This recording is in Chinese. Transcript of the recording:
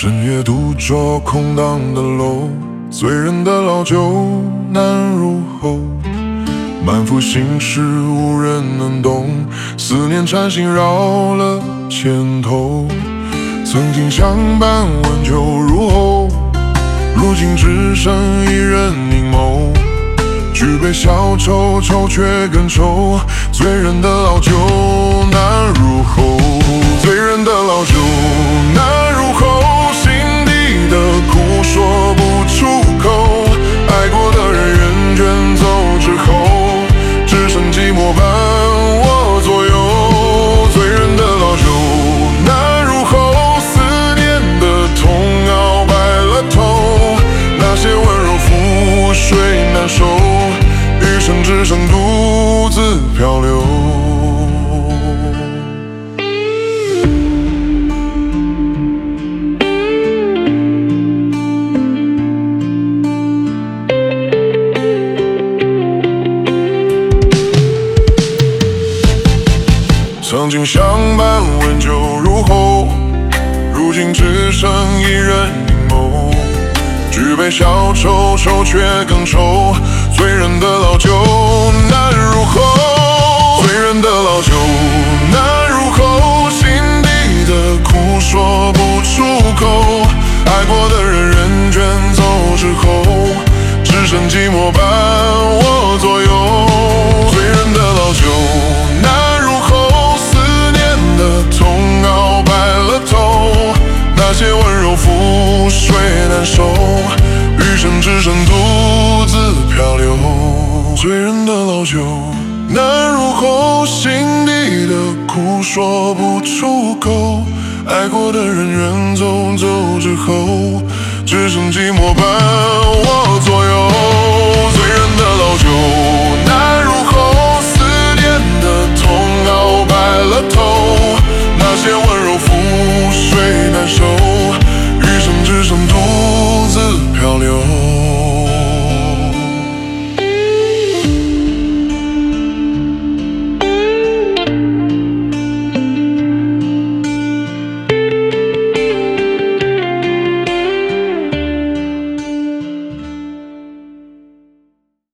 深夜独坐空荡的楼，醉人的老酒难入喉，满腹心事无人能懂，思念缠心绕了千头。曾经相伴温酒入喉，如今只剩一人凝眸。举杯消愁，愁却更愁，醉人的老酒难入喉，醉人的老酒难入喉，心底的苦说不出口，爱过的人远卷走之后，只剩寂寞伴我左右，醉人的老酒难入喉，思念的痛熬白了头，那些温柔覆水难收，余生只剩独自漂流。曾经相伴温酒入喉，如今只剩一人凝眸。举杯消愁，愁却更愁，醉人的老酒难入喉，醉人的老酒难入喉，心底的苦说不出口，爱过的人人卷走之后，只剩寂寞伴我左右，醉人的老酒难入喉，思念的痛熬白了头，那些温柔覆水难收，余生只剩独自漂流。醉人的老酒难入喉，心底的苦说不出口，爱过的人远走之后，只剩寂寞伴我左右。醉人的老酒难入喉，思念的痛熬白了头，那些